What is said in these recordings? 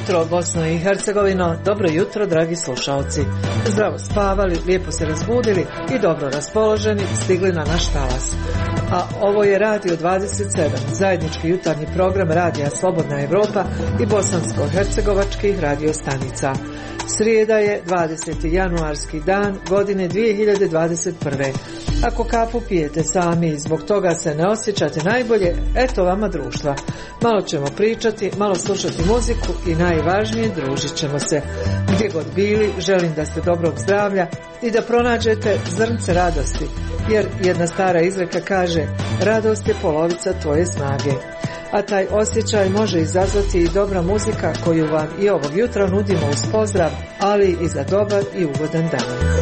jutro, Bosno i Hercegovino, dobro jutro, dragi slušalci. Zdravo spavali, lijepo se razbudili i dobro raspoloženi stigli na naš talas. A ovo je Radio 27, zajednički jutarnji program Radija Slobodna Evropa i bosansko-hercegovačkih radio stanica. Srijeda je 20. januarski dan godine 2021. Ako kafu pijete sami i zbog toga se ne osjećate najbolje, eto vama društva. Malo ćemo pričati, malo slušati muziku i najvažnije, družit ćemo se. Gdje god bili, želim da ste dobrog zdravlja i da pronađete zrnce radosti, jer jedna stara izreka kaže: radost je polovica tvoje snage. A taj osjećaj može izazvati i dobra muzika koju vam i ovog jutra nudimo uz pozdrav, ali i za dobar i ugodan dan.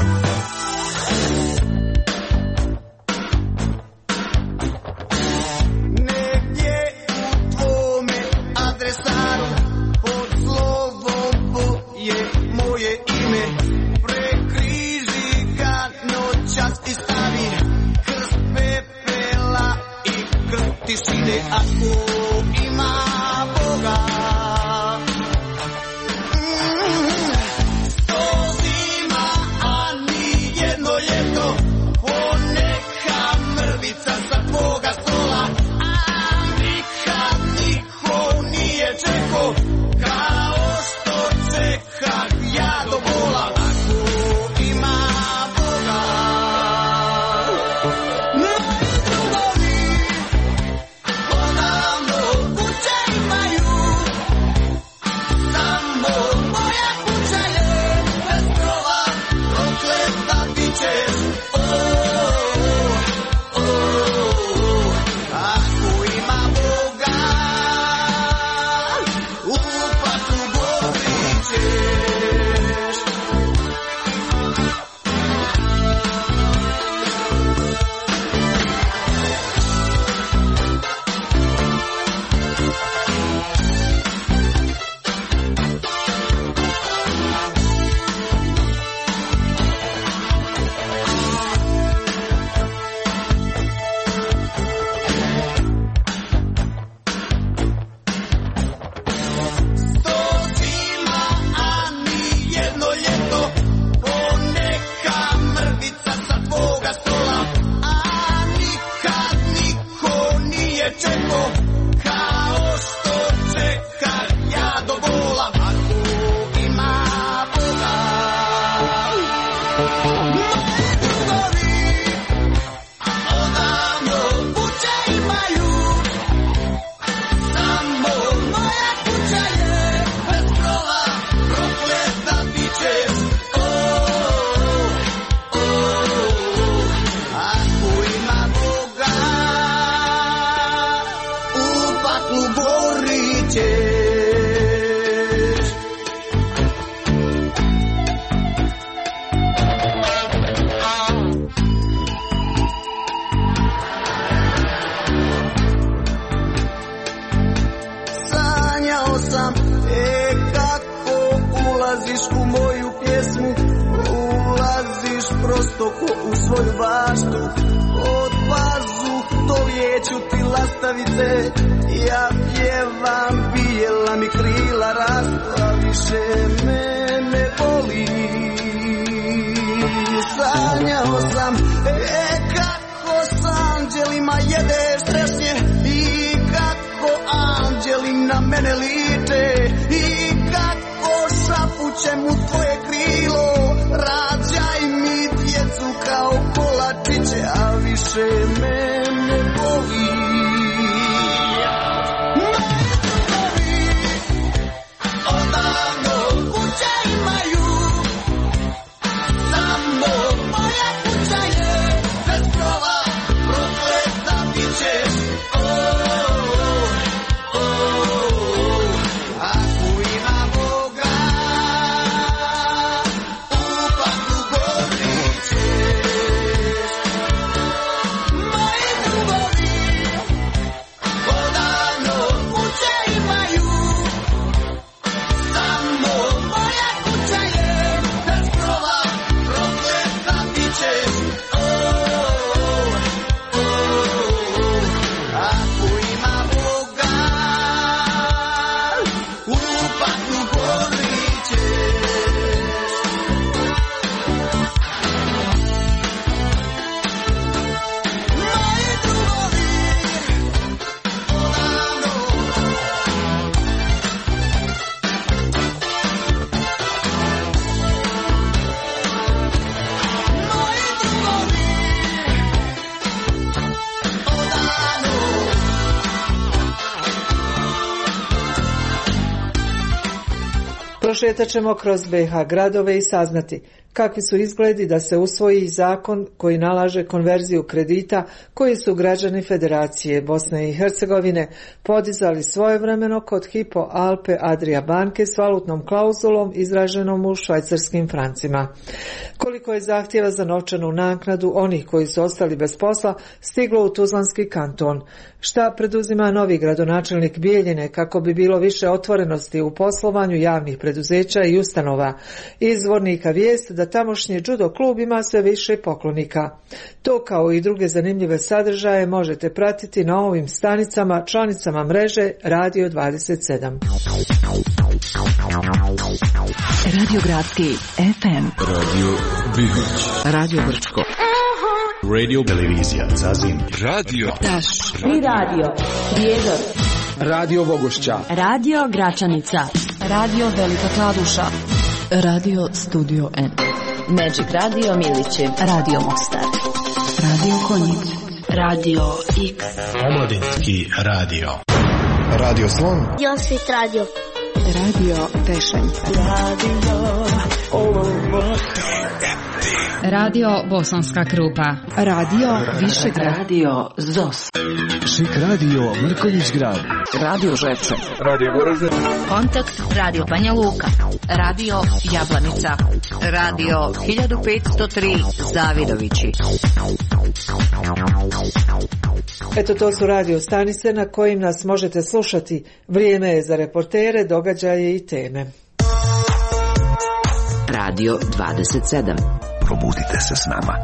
Prošetat ćemo kroz BiH gradove i saznati kakvi su izgledi da se usvoji zakon koji nalaže konverziju kredita koji su građani Federacije Bosne i Hercegovine podizali svojevremeno kod Hypo Alpe Adria banke s valutnom klauzulom izraženom u švajcarskim francima. Koliko je zahtjeva za novčanu naknadu onih koji su ostali bez posla stiglo u Tuzlanski kanton? Šta preduzima novi gradonačelnik Bijeljine kako bi bilo više otvorenosti u poslovanju javnih preduzeća i ustanova? Izvornika vijest da tamošnji judo klub ima sve više poklonika. To kao i druge zanimljive sadržaje možete pratiti na ovim stanicama, članicama mreže Radio 27. Radio Gradski FM, Radio Bihać, Radio Brčko, Radio Televizija Zazin, Radio Taš, Tri radio, Prijedor, Radio Vogošća, Radio Gračanica, Radio Velika Kladuša, Radio Studio N, Magic Radio Milići, Radio Mostar, Radio Konjic, Radio X, Omladinski radio, Radio Slon, Josvit radio, Radio Tešanj, Radio Bosanska Krupa, Radio Višegrad, Radio ZOS, Šik Radio Mrkonjić Grad, Radio Žepče, Radio Goražde, Kontakt Radio Banja Luka, Radio Jablanica, Radio 1503 Zavidovići. Eto, to su radio stanice na kojim nas možete slušati. Vrijeme je za reportere, događaje i teme. Radio 27. probudite se s nama.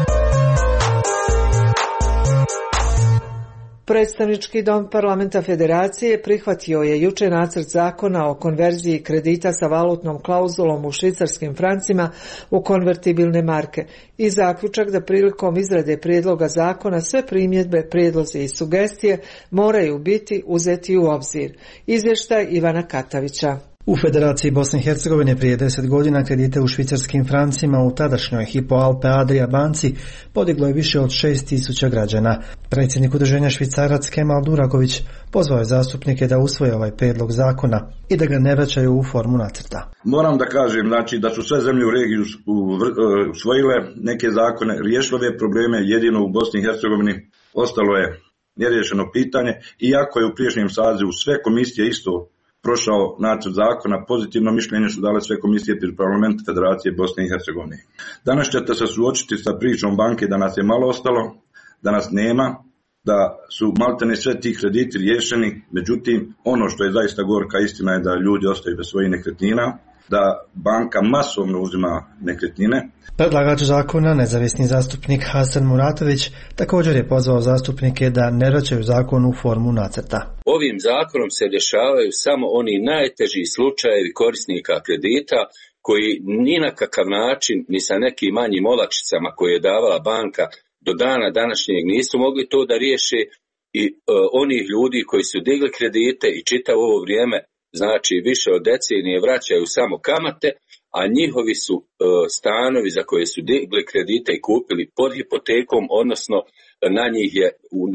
Predstavnički dom Parlamenta Federacije prihvatio je jučer nacrt zakona o konverziji kredita sa valutnom klauzulom u švicarskim francima u konvertibilne marke i zaključak da prilikom izrade prijedloga zakona sve primjedbe, prijedlozi i sugestije moraju biti uzeti u obzir. Izvještaj Ivana Katavića. U Federaciji Bosne i Hercegovine prije 10 godina kredite u švicarskim francima u tadašnjoj Hypo Alpe Adria banci podiglo je više od 6.000 građana. Predsjednik udruženja Švicarac Kemal Duraković pozvao je zastupnike da usvoje ovaj prijedlog zakona i da ga ne vraćaju u formu nacrta. Moram da kažem da su sve zemlje u regiji usvojile neke zakone, riješile ove probleme, jedino u Bosni i Hercegovini ostalo je neriješeno pitanje, iako je u prijašnjem sazivu sve komisije isto prošao nacrt zakona, pozitivno mišljenje su dale sve komisije pri Parlamentu Federacije Bosne i Hercegovine. Danas ćete se suočiti sa pričom banke da nas je malo ostalo, da nas nema, da su maltene sve ti krediti riješeni, međutim ono što je zaista gorka istina je da ljudi ostaju bez svojih nekretnina, da banka masovno uzima nekretnine. Predlagač zakona, nezavisni zastupnik Hasan Muratović, također je pozvao zastupnike da ne vraćaju zakon u formu nacrta. Ovim zakonom se rješavaju samo oni najteži slučajevi korisnika kredita koji ni na kakav način, ni sa nekim manjim olakšicama koje je davala banka do dana današnjeg nisu mogli to da riješe i onih ljudi koji su digli kredite i čitavo ovo vrijeme, znači više od decenije, vraćaju samo kamate, a njihovi su stanovi za koje su digli kredite i kupili pod hipotekom, odnosno na njih je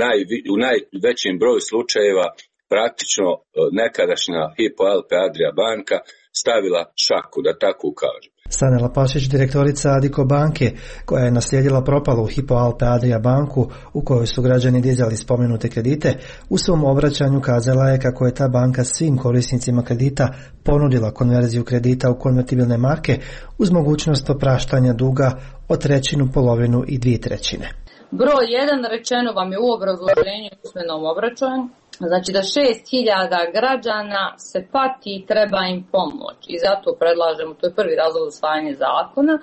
u najvećem broju slučajeva praktično nekadašnja Hypo Alpe Adria banka stavila šaku, da tako kažem. Sanela Pašić, direktorica Adiko banke, koja je naslijedila propalu Hypo Alpe Adria banku u kojoj su građani dizali spomenute kredite, u svom obraćanju kazala je kako je ta banka svim korisnicima kredita ponudila konverziju kredita u konvertibilne marke uz mogućnost opraštanja duga od trećinu, polovinu i 2/3. Broj 1 rečeno vam je u obrazloženju u usmenom obraćanju. Znači da 6.000 građana se pati i treba im pomoć i zato predlažemo, to je prvi razlog za usvajanje zakona.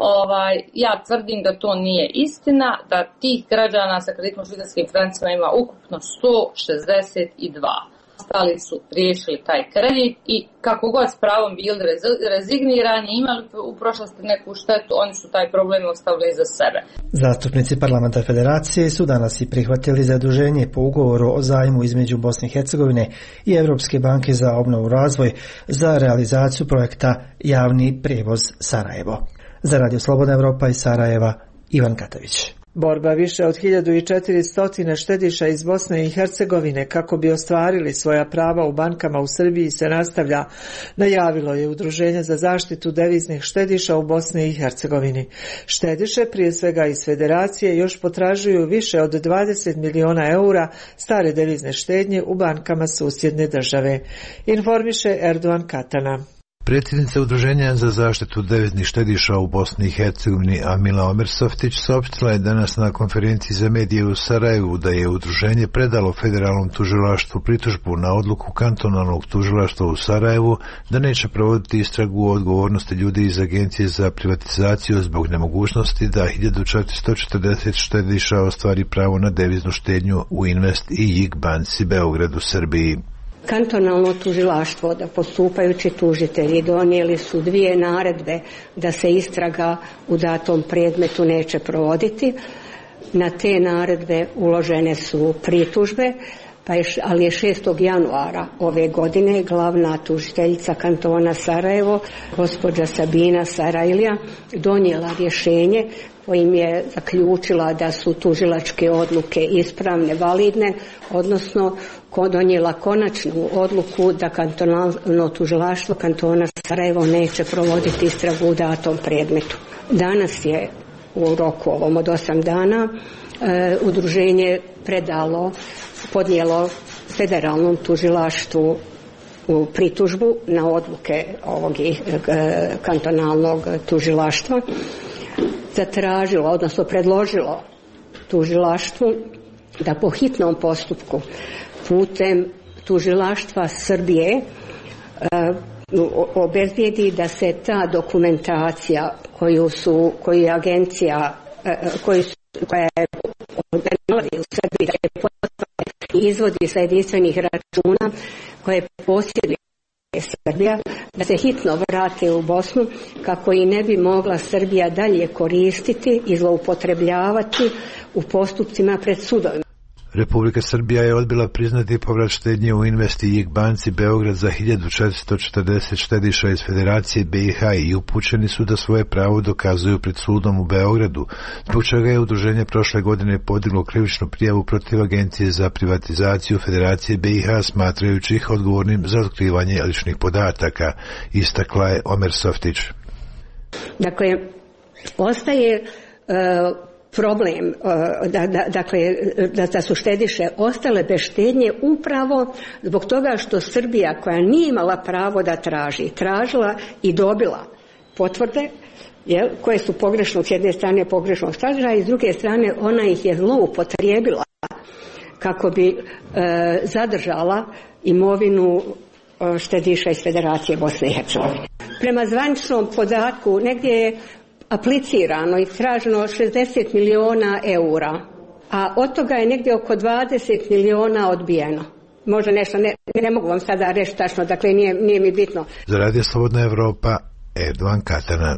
Ja tvrdim da to nije istina, da tih građana sa kreditom švicarskim francima ima ukupno 162. Ostali su riješili taj kredit i kako god s pravom bili rezignirani, imali u prošlosti neku štetu, oni su taj problem ostavili za sebe. Zastupnici Parlamenta Federacije su danas i prihvatili zaduženje po ugovoru o zajmu između Bosne i Hercegovine i Europske banke za obnovu i razvoj za realizaciju projekta Javni prijevoz Sarajevo. Za Radio Slobodna Evropa iz Sarajeva, Ivan Katavić. Borba više od 1400 štediša iz Bosne i Hercegovine kako bi ostvarili svoja prava u bankama u Srbiji se nastavlja, najavilo je Udruženje za zaštitu deviznih štediša u Bosni i Hercegovini. Štediše, prije svega iz Federacije, još potražuju više od 20 miliona eura stare devizne štednje u bankama susjedne države, informiše Erdogan Katana. Predsjednica Udruženja za zaštitu deviznih štediša u Bosni i Hercegovini Amila Omersoftić saopštila je danas na konferenciji za medije u Sarajevu da je udruženje predalo federalnom tužilaštvu pritužbu na odluku kantonalnog tužilaštva u Sarajevu da neće provoditi istragu o odgovornosti ljudi iz Agencije za privatizaciju zbog nemogućnosti da 1440 štediša ostvari pravo na deviznu štednju u Invest i JIK banci Beograd u Srbiji. Kantonalno tužilaštvo, da postupajući tužitelji donijeli su 2 naredbe da se istraga u datom predmetu neće provoditi. Na te naredbe uložene su pritužbe, ali je 6. januara ove godine glavna tužiteljica kantona Sarajevo, gospođa Sabina Sarajlija, donijela rješenje kojim je zaključila da su tužilačke odluke ispravne, validne, odnosno donijela konačnu odluku da kantonalno tužilaštvo kantona Sarajevo neće provoditi istragu u datom predmetu. Danas je u roku ovom od 8 dana udruženje podnijelo federalnom tužilaštvu u pritužbu na odluke ovog kantonalnog tužilaštva, zatražilo, odnosno predložilo tužilaštvu da po hitnom postupku putem tužilaštva Srbije obezbijedi da se ta dokumentacija koju je agencija koja je u Srbiji da je izvodi sa jedinstvenih računa koje posjeduje Srbija, da se hitno vrate u Bosnu kako i ne bi mogla Srbija dalje koristiti i zloupotrebljavati u postupcima pred sudovima. Republika Srbija je odbila priznati povrat štednje u Invest i JIK banci Beograd za 1440 štediša iz Federacije BiH i upućeni su da svoje pravo dokazuju pred sudom u Beogradu, zbog čega je udruženje prošle godine podiglo krivičnu prijavu protiv Agencije za privatizaciju Federacije BiH, smatrajući ih odgovornim za otkrivanje ličnih podataka, istakla je Omersoftić. Dakle, ostaje problem, da su štediše ostale bez štednje upravo zbog toga što Srbija, koja nije imala pravo da tražila i dobila potvrde koje su pogrešno, s jedne strane pogrešnog sadržaja i s druge strane ona ih je zloupotrijebila kako bi zadržala imovinu štediša iz Federacije Bosne i Hercegovine. Prema zvaničnom podatku negdje je aplicirano i traženo 60 miliona eura, a od toga je negdje oko 20 miliona odbijeno. Možda nešto, ne mogu vam sada reći tačno, dakle nije mi bitno. Za Radio Slobodna Evropa, Erdogan Katana.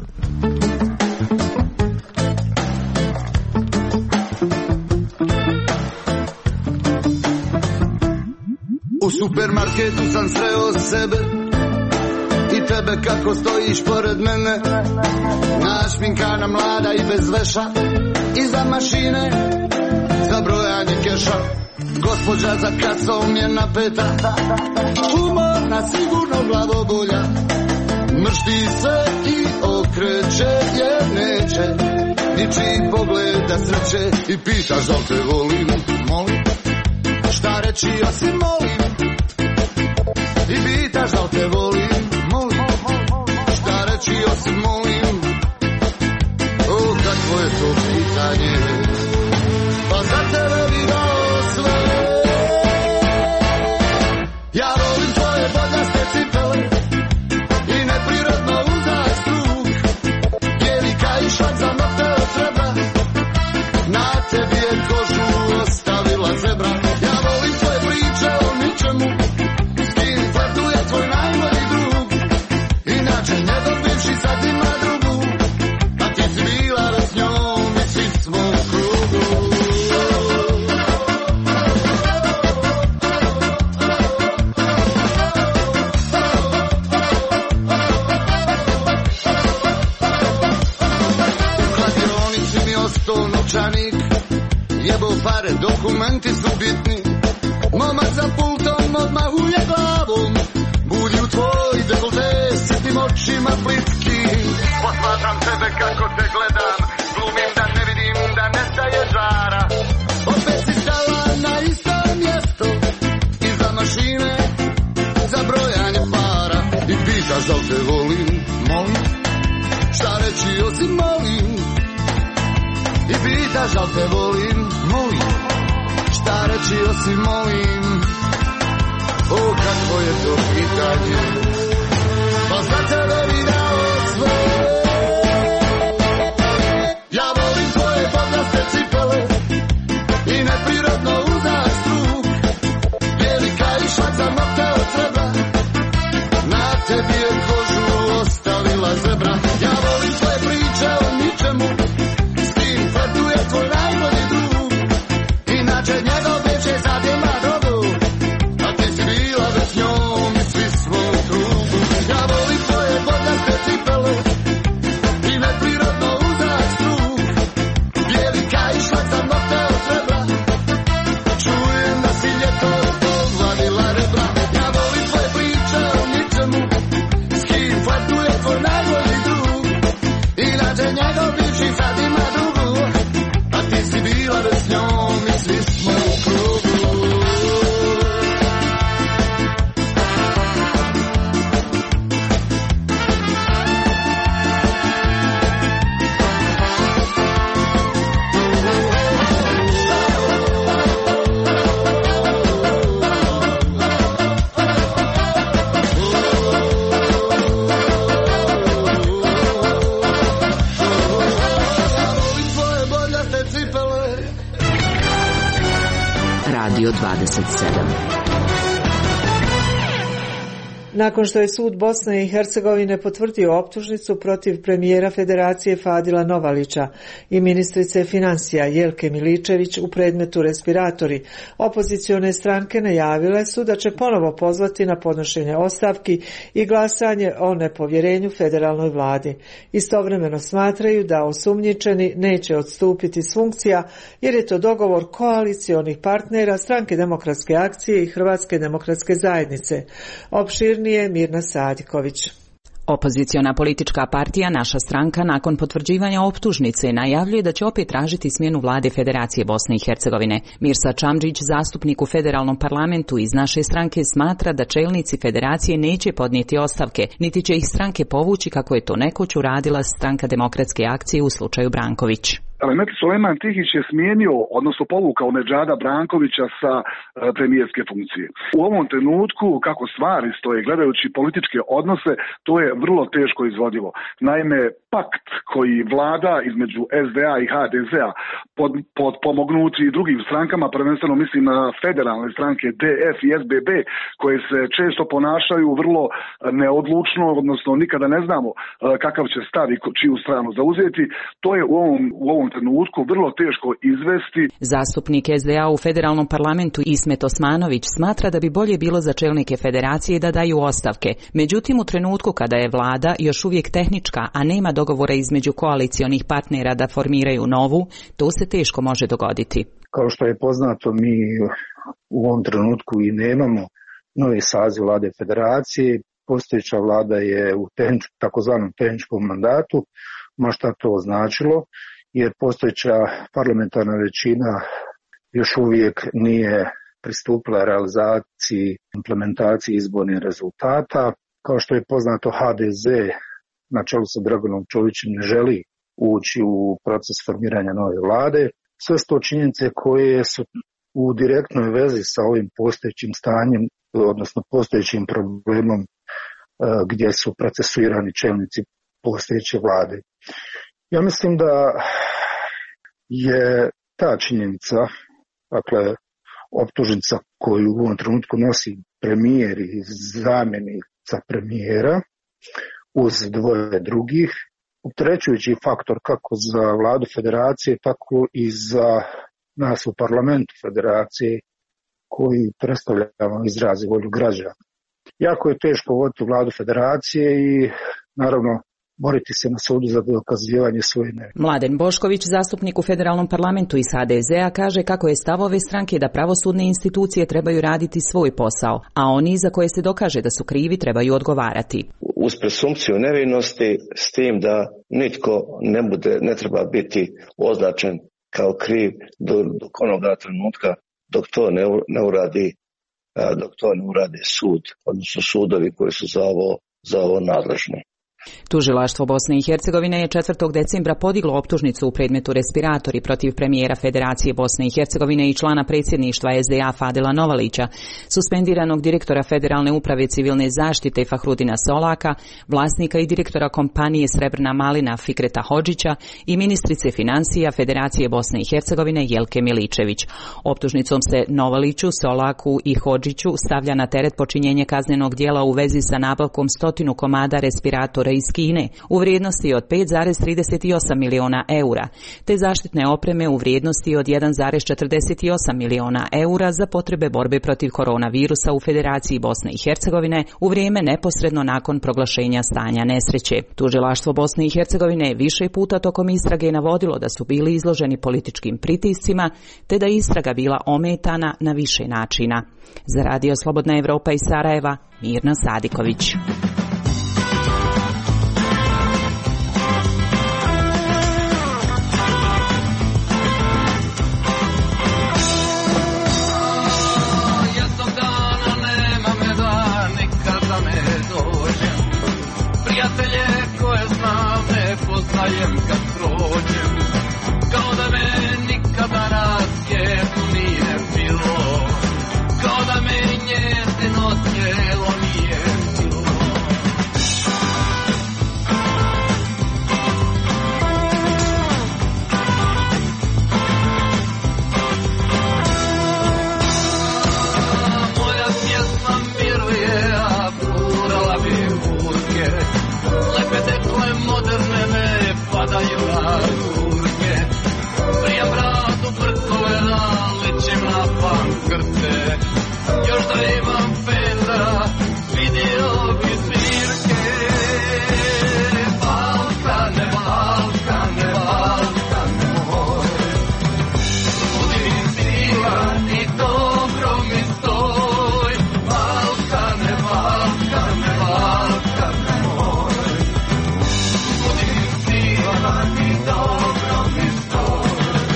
U supermarketu sam sreo sebe i tebe kako stojiš pored mene, našminkana mlada i bez veša, iza mašine za brojanje keša. Gospođa za kasom je napeta, umorna sigurno glavobolja, mršti se i okreće jer neće ničiji pogled da sreće i pitaš da te volim, molim, šta reći osim molim, i pitaš da te volim, šta reći osim molim. O, kakvo je to pitanje, pa za tebe bi dao sve. Ja volim tvoje bodljaste cipele i neprirodno uzak struk, bijeli kaišak za nokte od srebra, na tebi je kožu ostavila zebra. Ja volim tvoje priče o ničemu, s kim flertuje tvoj najbolji drug, inače njegov bivši sad ima drugu. novčanik, jebo pare, dokumenti su bitni. Momak za pultom odmahuje glavom, budi u tvoj dekolte, sitim očima plitki. Posmatram tebe kako te gledam, glumim da ne vidim, da nestaje žara. Opet si stala na isto mjesto, iza mašine, za brojanje para. I pitaš da li te volim, molim, šta reći osim molim. I pitaš da li te volim, molim, šta reći osim molim. O, kako je to pitanje, pa za tebe bi dao sve. Ja volim tvoje podnaste cipele i neprirodno uzak struk, bijeli kaišak za nokte od srebra, na tebi je kožu ostavila zebra. Ja volim tvoje priče o ničemu, s kim flirtuje tvoj najbolji drug, inače njegov bivši sad ima drogu, a ti si bila već njom i svi smo u krugu. Ja volim tvoje podnaste cipele i neprirodno uzak struk, bijeli kaišak za nokte od srebra, čujem da si ljeto povadila rebra. Ja volim tvoje priče o ničemu, s kim flirtuje tvoj najbolji drug, inače njegov bivši sad ima drugu, a ti si bila već s njom i svi smo u krugu. Radio 27. Nakon što je sud Bosne i Hercegovine potvrdio optužnicu protiv premijera Federacije Fadila Novalića i ministrice financija Jelke Miličević u predmetu respiratori, opozicione stranke najavile su da će ponovo pozvati na podnošenje ostavki i glasanje o nepovjerenju federalnoj vladi. Istovremeno smatraju da osumnjičeni neće odstupiti s funkcija jer je to dogovor koalicionih partnera Stranke demokratske akcije i Hrvatske demokratske zajednice. Opširnije Mirna Sadiković. Opoziciona politička partija Naša stranka nakon potvrđivanja optužnice najavljuje da će opet tražiti smjenu vlade Federacije Bosne i Hercegovine. Mirsa Čamdžić, zastupnik u federalnom parlamentu iz Naše stranke, smatra da čelnici Federacije neće podnijeti ostavke, niti će ih stranke povući kako je to nekoć uradila Stranka demokratske akcije u slučaju Branković. Mehmet Sulejman Tihić je smijenio, odnosno povukao Nedžada Brankovića sa premijerske funkcije. U ovom trenutku, kako stvari stoje, gledajući političke odnose, to je vrlo teško izvodivo. Naime, pakt koji vlada između SDA i HDZ-a, pomognuti i drugim strankama, prvenstveno mislim na federalne stranke DF i SBB, koje se često ponašaju vrlo neodlučno, odnosno nikada ne znamo kakav će stav i čiju stranu zauzeti, to je u ovom trenutku vrlo teško izvesti. Zastupnik SDA u federalnom parlamentu Ismet Osmanović smatra da bi bolje bilo za čelnike federacije da daju ostavke. Međutim, u trenutku kada je vlada još uvijek tehnička, a nema dogovora između koalicionih partnera da formiraju novu, to se teško može dogoditi. Kao što je poznato, mi u ovom trenutku i nemamo novi saziv vlade federacije. Postojeća vlada je u takozvanom tehničkom mandatu, ma šta to značilo, jer postojeća parlamentarna većina još uvijek nije pristupila realizaciji, implementaciji izbornih rezultata. Kao što je poznato, HDZ na čelu sa Draganom Čovićem ne želi ući u proces formiranja nove vlade. Sve su to činjenice koje su u direktnoj vezi sa ovim postojećim stanjem, odnosno postojećim problemom gdje su procesuirani čelnici postojeće vlade. Ja mislim da je ta činjenica, dakle optužnica koju u ovom trenutku nosi premijer i zamjenica premijera uz dvoje drugih, opterećujući faktor kako za vladu federacije, tako i za nas u parlamentu federacije koji predstavljamo izrazi volju građana. Jako je teško voditi vladu federacije i naravno boriti se na sudu za dokazivanje svoje nevine. Mladen Bošković, zastupnik u federalnom parlamentu iz HDZ-a, kaže kako je stav ove stranke da pravosudne institucije trebaju raditi svoj posao, a oni za koje se dokaže da su krivi trebaju odgovarati. Uz presumpciju nevinosti, s tim da nitko ne treba biti označen kao kriv dok onoga trenutka dok to ne uradi sud, odnosno sudovi koji su za ovo nadležni. Tužilaštvo Bosne i Hercegovine je 4. decembra podiglo optužnicu u predmetu respiratori protiv premijera Federacije Bosne i Hercegovine i člana predsjedništva SDA Fadila Novalića, suspendiranog direktora Federalne uprave civilne zaštite Fahrudina Solaka, vlasnika i direktora kompanije Srebrna malina Fikreta Hodžića i ministrice financija Federacije Bosne i Hercegovine Jelke Miličević. Optužnicom se Novaliću, Solaku i Hodžiću stavlja na teret počinjenje kaznenog djela u vezi sa nabavkom 100 komada respiratora iz Kine u vrijednosti od 5,38 miliona eura, te zaštitne opreme u vrijednosti od 1,48 miliona eura za potrebe borbe protiv koronavirusa u Federaciji Bosne i Hercegovine u vrijeme neposredno nakon proglašenja stanja nesreće. Tužilaštvo Bosne i Hercegovine više puta tokom istrage navodilo da su bili izloženi političkim pritiscima, te da je istraga bila ometana na više načina. Za Radio Slobodna Evropa iz Sarajeva, Mirna Sadiković. Poznajem kad prođem, kao da me nikada na svijetu nije bilo, kao da me njezino tijelo nije bilo. Moja pjesma miruje, a plurala bi burke, lepe dekle moderne me padaju na ruke, prijem bradu brkove naličim na pankrte, još da imam Petra, vidio bi svirke. Balkane, Balkane, Balkane moj, budi mi silan i dobro mi stoj. Balkane, Balkane, Balkane moj, budi mi silan i dobro mi stoj.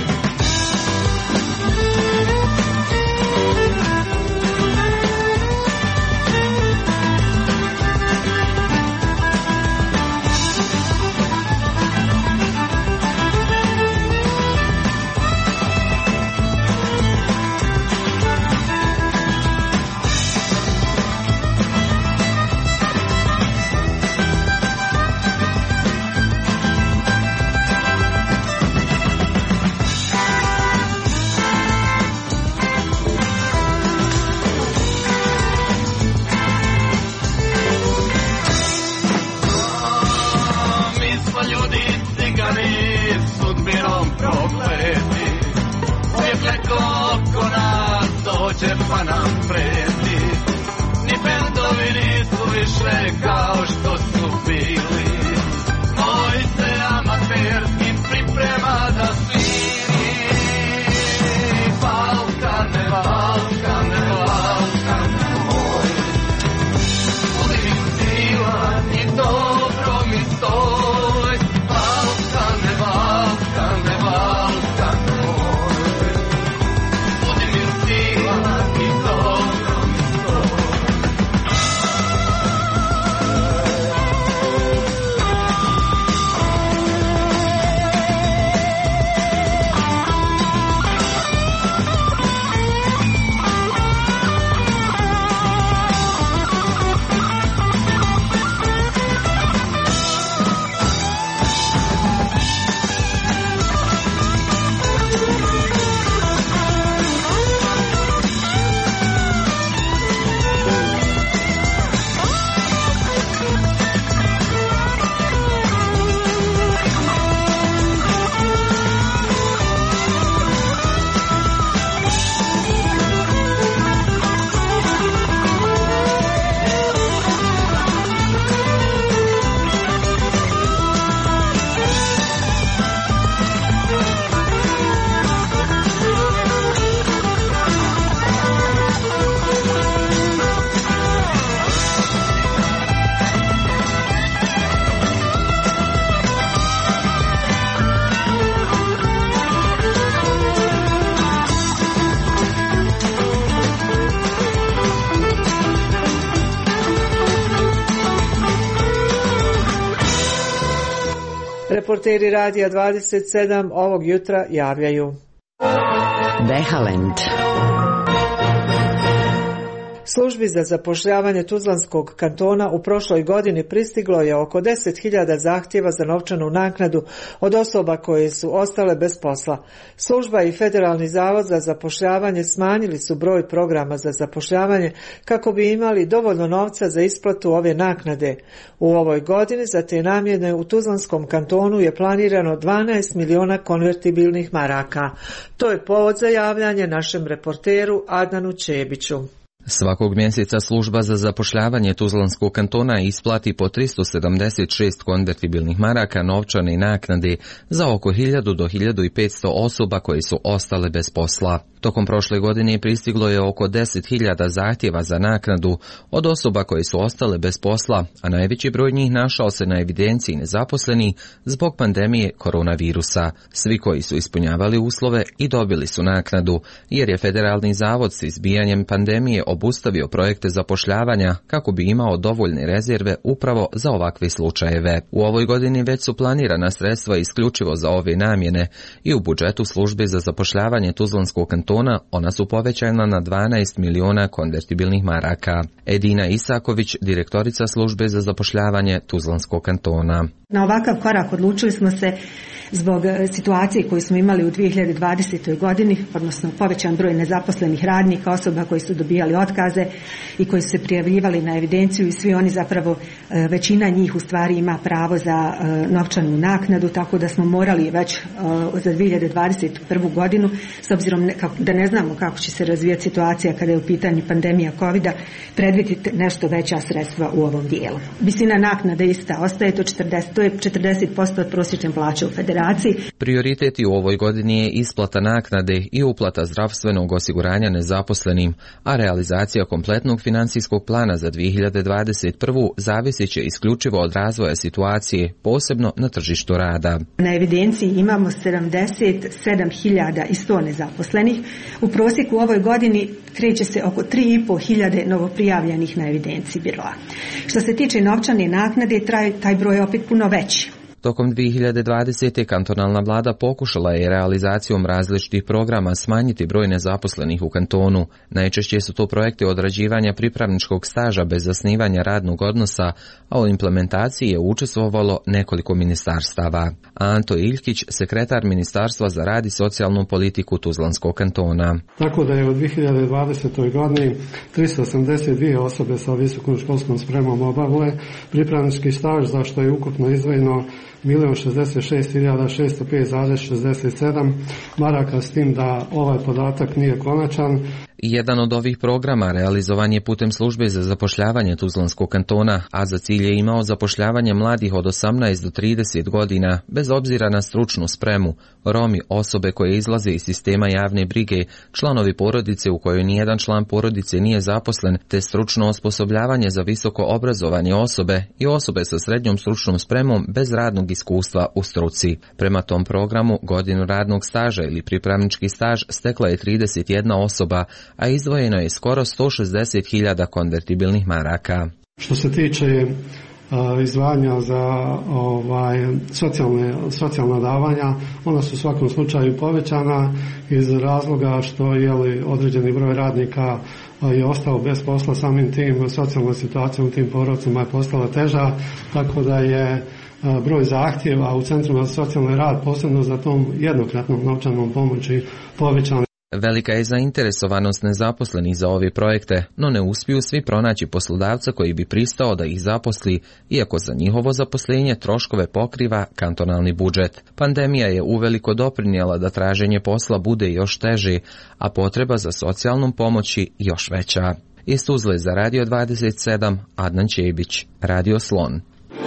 Mi smo ljudi cigani, sudbinom prokleti, uvijek neko oko nas dođe pa nam preti. Ni bendovi nisu više kao što su bili, moj se amaterski priprema da sviri. Balkane, Balkane, Balkane moj, budi mi silan i dobro mi stoj. Balkane, Balkane, Balkane moj, budi mi silan i dobro mi stoj. reporteri Radija 27 ovog jutra javljaju. Vehalend. Službi za zapošljavanje Tuzlanskog kantona u prošloj godini pristiglo je oko 10.000 zahtjeva za novčanu naknadu od osoba koje su ostale bez posla. Služba i Federalni zavod za zapošljavanje smanjili su broj programa za zapošljavanje kako bi imali dovoljno novca za isplatu ove naknade. U ovoj godini za te namjene u Tuzlanskom kantonu je planirano 12 miliona konvertibilnih maraka. To je povod za javljanje našem reporteru Adnanu Čebiću. Svakog mjeseca služba za zapošljavanje Tuzlanskog kantona isplati po 376 konvertibilnih maraka novčane naknade za oko 1000 do 1500 osoba koje su ostale bez posla. Tokom prošle godine pristiglo je oko 10.000 zahtjeva za naknadu od osoba koje su ostale bez posla, a najveći broj njih našao se na evidenciji nezaposleni zbog pandemije koronavirusa. Svi koji su ispunjavali uslove i dobili su naknadu, jer je Federalni zavod s izbijanjem pandemije obustavio projekte zapošljavanja kako bi imao dovoljne rezerve upravo za ovakve slučajeve. U ovoj godini već su planirana sredstva isključivo za ove namjene i u budžetu službe za zapošljavanje Tuzlanskog kantona ona su povećana na 12 miliona konvertibilnih maraka. Edina Isaković, direktorica službe za zapošljavanje Tuzlanskog kantona. Na ovakav korak odlučili smo se zbog situacije koju smo imali u 2020. godini, odnosno povećan broj nezaposlenih radnika, osoba koji su dobijali otkaze i koji su se prijavljivali na evidenciju i svi oni zapravo, većina njih u stvari ima pravo za novčanu naknadu, tako da smo morali već za 2021. godinu, s obzirom da ne znamo kako će se razvijati situacija kada je u pitanju pandemija COVID-a, predvidjeti nešto veća sredstva u ovom dijelu. Visina naknade ista ostaje, to je 40% od prosječne plaće u federaciji. Prioriteti u ovoj godini je isplata naknade i uplata zdravstvenog osiguranja nezaposlenim, a realizacija kompletnog financijskog plana za 2021. zavisit će isključivo od razvoja situacije, posebno na tržištu rada. Na evidenciji imamo 77.100 nezaposlenih. U prosjeku u ovoj godini kreće se oko 3.500 novoprijavljenih na evidenciji biroa. Što se tiče novčane naknade, taj broj je opet puno veći. Tokom 2020. kantonalna vlada pokušala je realizacijom različitih programa smanjiti broj nezaposlenih u kantonu. Najčešće su to projekti odrađivanja pripravničkog staža bez zasnivanja radnog odnosa, a u implementaciji je učestvovalo nekoliko ministarstava. Anto Iljkić, sekretar Ministarstva za rad i socijalnu politiku Tuzlanskog kantona. Tako da je u 2020. godini 382 osobe sa visokom školskom spremom obavile pripravnički staž, za što je ukupno izdvojeno 1.066.605,67 maraka, s tim da ovaj podatak nije konačan. Jedan od ovih programa realizovan je putem službe za zapošljavanje Tuzlanskog kantona, a za cilj je imao zapošljavanje mladih od 18 do 30 godina, bez obzira na stručnu spremu, Romi, osobe koje izlaze iz sistema javne brige, članovi porodice u kojoj nijedan član porodice nije zaposlen, te stručno osposobljavanje za visoko obrazovanje osobe i osobe sa srednjom stručnom spremom bez radnog iskustva u struci. Prema tom programu, godinu radnog staža ili pripravnički staž stekla je 31 osoba, a izdvojeno je skoro 160.000 konvertibilnih maraka. Što se tiče izdvajanja za socijalna davanja, ona su u svakom slučaju povećana iz razloga što je određeni broj radnika je ostao bez posla, samim tim socijalna situacija u tim porodcima je postala teža, tako da je broj zahtjeva u centrima za socijalni rad, posebno za tom jednokratnom novčanom pomoći, povećan. Velika je zainteresovanost nezaposlenih za ove projekte, no ne uspiju svi pronaći poslodavca koji bi pristao da ih zaposli, iako za njihovo zaposlenje troškove pokriva kantonalni budžet. Pandemija je uveliko doprinijela da traženje posla bude još teže, a potreba za socijalnom pomoći još veća. Iz Tuzle za Radio 27, Adnan Čebić, Radio Slon.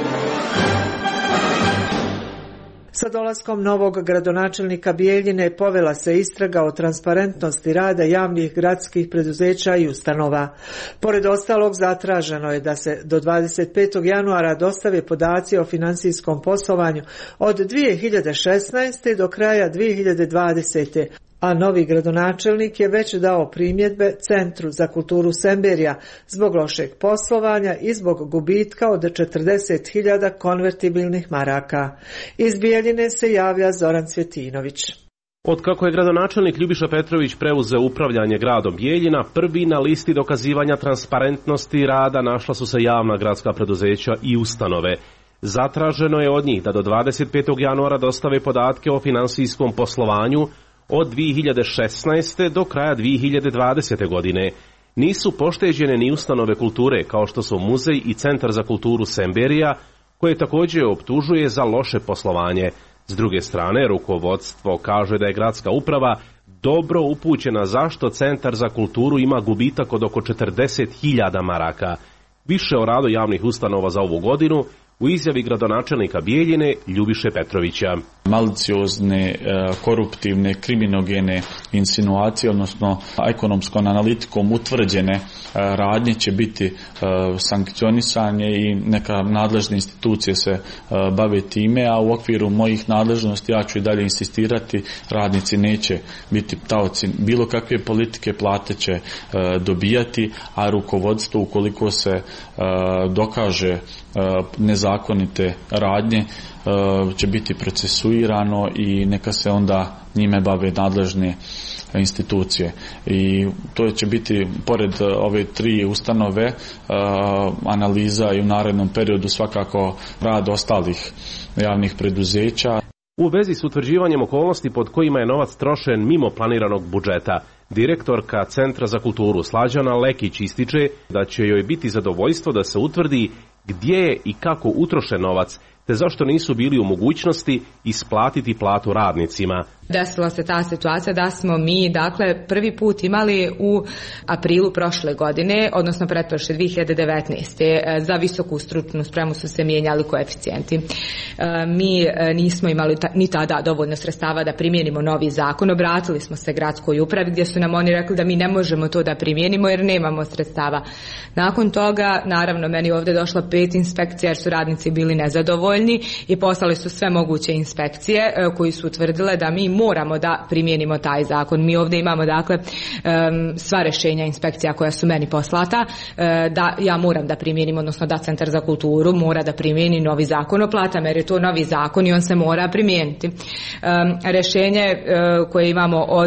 Sa dolaskom novog gradonačelnika Bijeljine povela se istraga o transparentnosti rada javnih gradskih preduzeća i ustanova. Pored ostalog, zatraženo je da se do 25. januara dostave podaci o financijskom poslovanju od 2016. do kraja 2020. a novi gradonačelnik je već dao primjedbe Centru za kulturu Semberija zbog lošeg poslovanja i zbog gubitka od 40.000 konvertibilnih maraka. Iz Bijeljine se javlja Zoran Cvjetinović. Od kako je gradonačelnik Ljubiša Petrović preuzeo upravljanje gradom Bijeljina, prvi na listi dokazivanja transparentnosti rada našla su se javna gradska preduzeća i ustanove. Zatraženo je od njih da do 25. januara dostave podatke o finansijskom poslovanju od 2016. do kraja 2020. godine. Nisu pošteđene ni ustanove kulture kao što su muzej i Centar za kulturu Semberija, koje također optužuje za loše poslovanje. S druge strane, rukovodstvo kaže da je gradska uprava dobro upućena zašto Centar za kulturu ima gubitak od oko 40.000 maraka. Više o radu javnih ustanova za ovu godinu u izjavi gradonačelnika Bijeljine Ljubiše Petrovića. Maliciozne, koruptivne, kriminogene insinuacije, odnosno ekonomskom analitikom utvrđene radnje će biti sankcionisanje i neka nadležne institucije se bave time, a u okviru mojih nadležnosti ja ću i dalje insistirati, radnici neće biti taoci bilo kakve politike, plate će dobijati, a rukovodstvo ukoliko se dokaže nezakonite radnje će biti procesuirano i neka se onda njime bave nadležne institucije. I to će biti, pored ove tri ustanove, analiza i u narednom periodu svakako rad ostalih javnih preduzeća. U vezi s utvrđivanjem okolnosti pod kojima je novac trošen mimo planiranog budžeta, direktorka Centra za kulturu Slađana Lekić ističe da će joj biti zadovoljstvo da se utvrdi gdje je i kako utrošen novac, te zašto nisu bili u mogućnosti isplatiti platu radnicima. Desila se ta situacija da smo mi, dakle, prvi put imali u aprilu prošle godine, odnosno pretprošle 2019. Za visoku stručnu spremu su se mijenjali koeficijenti. Mi nismo imali ni tada dovoljno sredstava da primijenimo novi zakon. Obratili smo se gradskoj upravi gdje su nam oni rekli da mi ne možemo to da primijenimo jer nemamo sredstava. Nakon toga, naravno, meni ovdje došla 5 inspekcija jer su radnici bili nezadovoljni i poslali su sve moguće inspekcije koji su utvrdile da mi moramo da primijenimo taj zakon. Mi ovdje imamo, dakle, sva rješenja inspekcija koja su meni poslata, da ja moram da primijenim, odnosno da Centar za kulturu mora da primijeni novi zakon o platama, jer je to novi zakon i on se mora primijeniti. Rješenje koje imamo od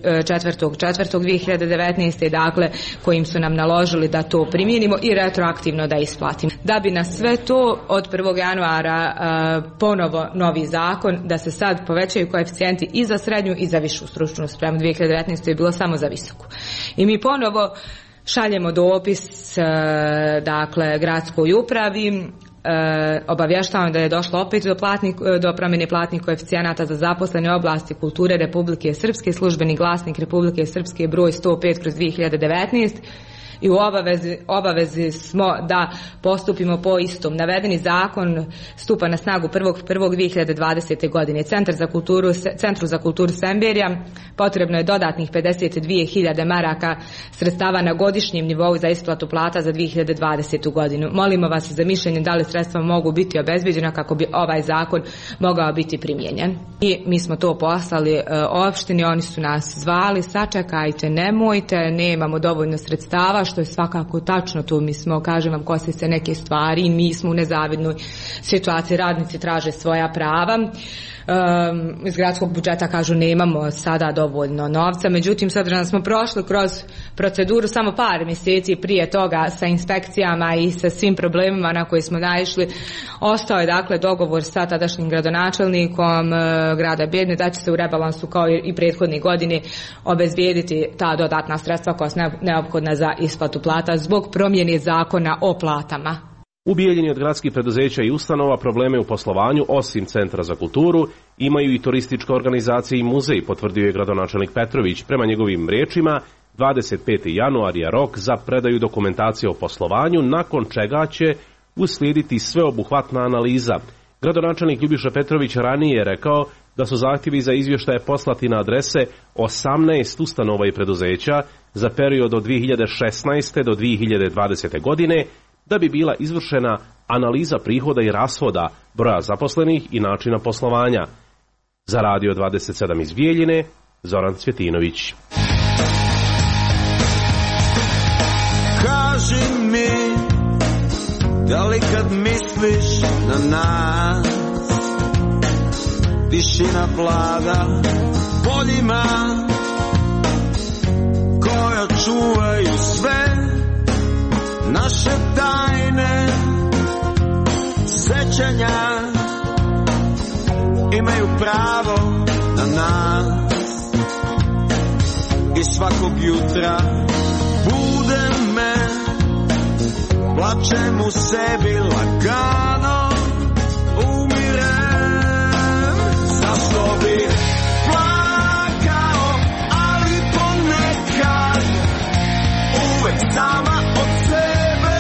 4.4.2019. dakle, kojim su nam naložili da to primijenimo i retroaktivno da isplatimo. Da bi na sve to od 1. januara ponovo novi zakon, da se sad povećaju koeficijenti i za srednju i za višu stručnu spremu. 2019. je bilo samo za visoku. I mi ponovo šaljemo dopis dakle gradskoj upravi, obavještavam da je došlo opet do promjene platnih koeficijenata za zaposlene u oblasti kulture Republike Srpske, Službeni glasnik Republike Srpske broj 105/2019. I u obavezi smo da postupimo po istom. Navedeni zakon stupa na snagu 1.1.2020. godine. Centru za kulturu Semberija potrebno je dodatnih 52.000 maraka sredstava na godišnjem nivou za isplatu plata za 2020. godinu. Molimo vas za mišljenje da li sredstva mogu biti obezbeđena kako bi ovaj zakon mogao biti primijenjen. I mi smo to poslali opštini, oni su nas zvali, sačekajte, nemojte, nemamo dovoljno sredstava, što je svakako tačno. Tu mi smo, kažem vam, kosi se neke stvari, mi smo u nezavidnoj situaciji, radnici traže svoja prava. Iz gradskog budžeta kažu nemamo sada dovoljno novca, međutim s obzirom da smo prošli kroz proceduru samo par mjeseci prije toga sa inspekcijama i sa svim problemima na koje smo naišli, ostao je dakle dogovor sa tadašnjim gradonačelnikom grada Bijeljine da će se u rebalansu kao i prethodne godine obezbijediti ta dodatna sredstva koja su neophodna za isplatu plata zbog promjene zakona o platama. U Bijeljini od gradskih preduzeća i ustanova probleme u poslovanju, osim Centra za kulturu, imaju i turistička organizacija i muzej, potvrdio je gradonačelnik Petrović. Prema njegovim riječima, 25. januar je rok za predaju dokumentacije o poslovanju, nakon čega će uslijediti sveobuhvatna analiza. Gradonačelnik Ljubiša Petrović ranije je rekao da su zahtjevi za izvještaje poslati na adrese 18 ustanova i preduzeća za period od 2016. do 2020. godine, da bi bila izvršena analiza prihoda i rashoda, broja zaposlenih i načina poslovanja. Za Radio 27 iz Bijeljine, Zoran Cvjetinović. Kaži mi, da li kad misliš na nas, tišina vlada poljima koja čuvaju sve naše tajne sećanja, imaju pravo na nas i svakog jutra bude me, plačem u sebi lagano, umirem. Zašto bih plakao, ali ponekad uvek sama od sebe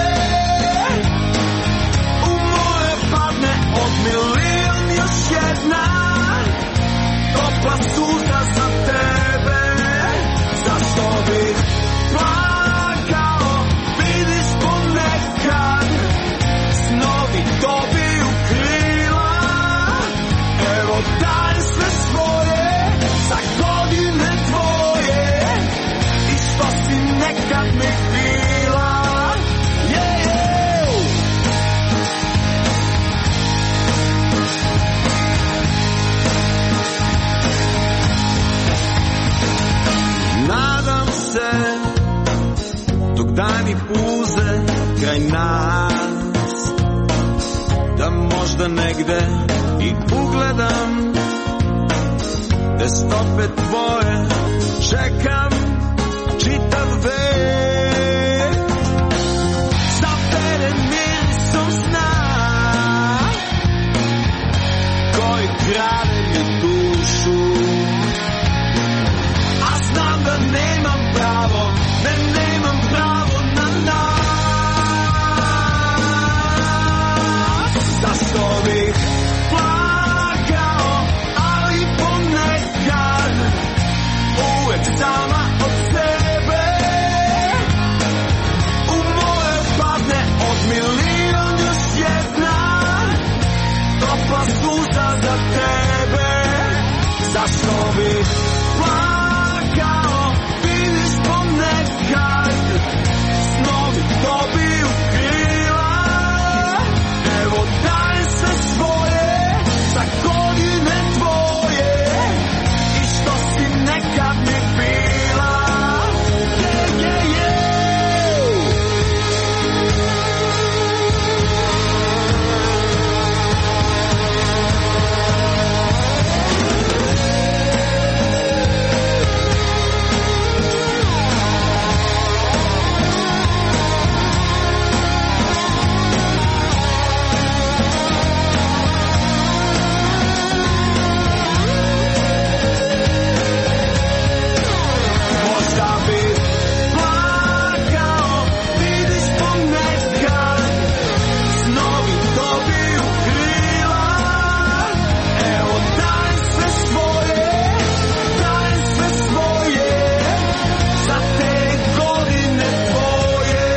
u moje padne od milion još jedna topla suza za tebe. Zašto bih plakao, vidiš ponekad snovi dobiju krila. Evo daj sve svoje za godine tvoje i što si nekad mi bila. Nadam se dok dani puze kraj nas, da možda negde i ugledam te stope tvoje, čekam čitav vek. Zapere mirisom sna koji krade mi dušu, a znam da nemam pravo, nemam pravo na nas. Zašto bih plakao, ali ponekad uvek sama od sebe u moje padne od milion još jedna topla suza za tebe. Zašto bih plakao, vidiš ponekad snovi dobiju krila. Evo daj sve svoje za godine tvoje i što si nekad mi bila. Možda bih plakao, vidiš ponekad snovi dobiju krila. Evo daj sve svoje za te godine tvoje.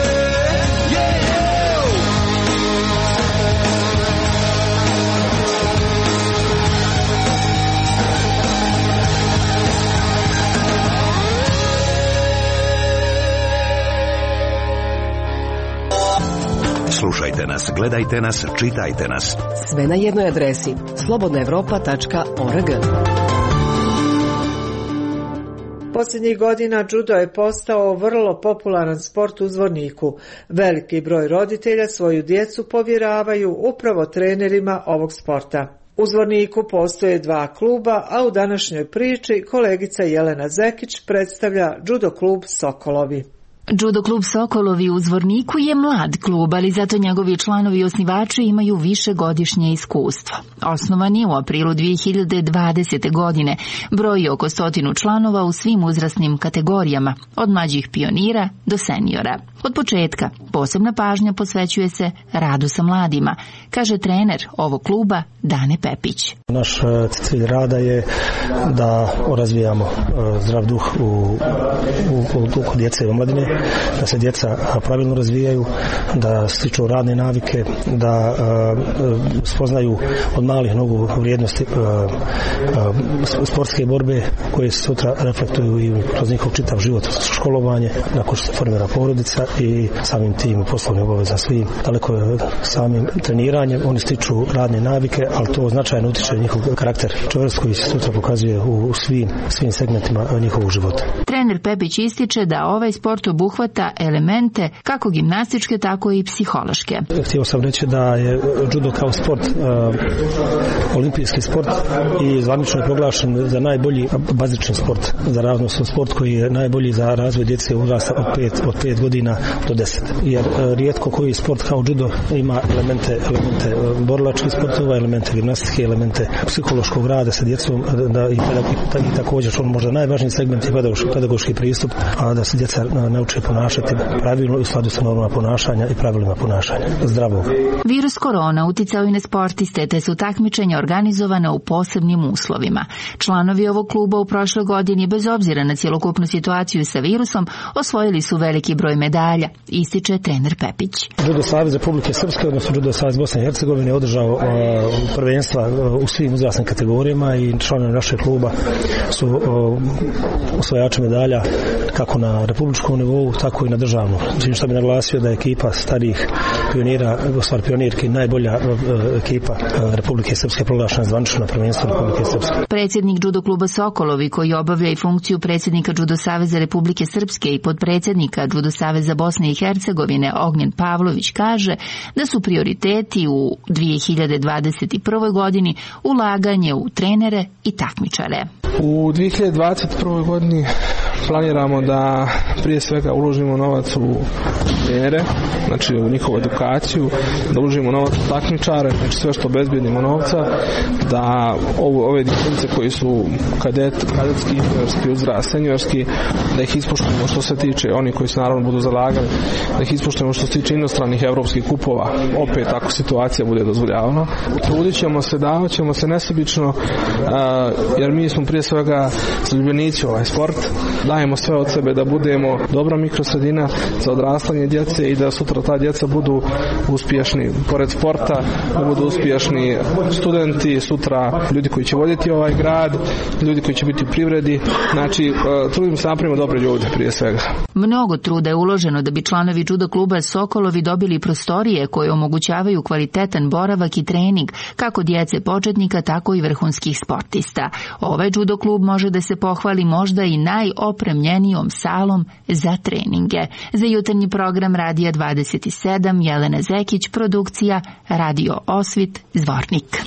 Slušajte nas, gledajte nas, čitajte nas. Sve na jednoj adresi slobodnaevropa.org. Posljednjih godina judo je postao vrlo popularan sport u Zvorniku. Veliki broj roditelja svoju djecu povjeravaju upravo trenerima ovog sporta. U Zvorniku postoje 2 kluba, a u današnjoj priči kolegica Jelena Zekić predstavlja judo klub Sokolovi. Judo klub Sokolovi u Zvorniku je mlad klub, ali zato njegovi članovi i osnivači imaju višegodišnje iskustvo. Osnovan je u aprilu 2020. godine, broji oko 100 članova u svim uzrasnim kategorijama, od mlađih pionira do seniora. Od početka posebna pažnja posvećuje se radu sa mladima, kaže trener ovog kluba Dane Pepić. Naš cilj rada je da razvijamo zdrav duh u duhu djece i omladine, da se djeca pravilno razvijaju, da stiču radne navike, da spoznaju od malih nogu vrijednosti sportske borbe koje se sutra reflektuju i kroz njihov čitav život, školovanje, nakon što se formira porodica i samim tim poslovne obaveze svim. Daleko je samim treniranjem, oni stiču radne navike, ali to značajno utiče njihov karakter, čvrst koji se sutra pokazuje u svim segmentima njihovog života. Trener Pepić ističe da ovaj sport obuhvata elemente kako gimnastičke, tako i psihološke. Htio sam reći da je judo kao sport olimpijski sport i zvanično je proglašen za najbolji bazični sport, za raznosan sport koji je najbolji za razvoj djece uzrasta od 5 godina do 10. Jer rijetko koji sport kao judo ima elemente borilačkih sportova, elemente gimnastike, elemente psihološkog rada sa djecom, i također što možda najvažniji segment je pedagoški pristup, a da se djeca nauče ponašati pravilno u skladu sa normama ponašanja i pravilima ponašanja zdravog. Virus korona uticao i na sportiste, te su takmičenja organizovana u posebnim uslovima. Članovi ovog kluba u prošloj godini, bez obzira na cjelokupnu situaciju sa virusom, osvojili su veliki broj medalja, ističe trener Pepić. Judo Savez Republike Srpske, odnosno Judo Savez Bosne i Hercegovine, održao prvenstva u svim uzrasnim kategorijama i članovi našeg kluba su osvajači medalja kako na republičkom nivou, tako i na državnom. Čim što bi naglasio da je ekipa starijih pionira, stvar pionirki, najbolja ekipa Republike Srpske proglašena zvanično na prvenstvu Republike Srpske. Predsjednik judo kluba Sokolovi, koji obavlja i funkciju predsjednika Judo Saveza Republike Srpske i podpredsjednika Judo Saveza Bosne i Hercegovine, Ognjen Pavlović, kaže da su prioriteti u 2021. godini ulaganje u trenere i takmičare. U 2021. godini planiramo da prije svega uložimo novac u trenere, znači u njihovu edukaciju, da uložimo novac u takmičare, znači sve što obezbijedimo novca, da ove dječace koji su kadetski, juniorski, uzrast, seniorski, da ih ispoštujemo što se tiče, oni koji se naravno budu zalagali, da ih ispoštujemo što se tiče inostranih evropskih kupova, opet ako situacija bude dozvoljavana. Trudit ćemo se, davat ćemo se nesebično, jer mi smo prije svega zaljubljenici ovaj sport, dajemo sve od sebe da budemo dobra mikrosredina za odrastanje djece i da sutra ta djeca budu uspješni pored sporta, da budu uspješni studenti, sutra ljudi koji će voditi ovaj grad, ljudi koji će biti u privredi. Znači, trudimo se napravimo dobre ljude prije svega. Mnogo truda je uloženo da bi članovi judo kluba Sokolovi dobili prostorije koje omogućavaju kvalitetan boravak i trening kako djece početnika, tako i vrhunskih sportista. Ovaj judo klub može da se pohvali možda i najopremljenijom salom za treninge. Za jutarnji program Radija 27, Jelena Zekić, produkcija Radio Osvit, Zvornik.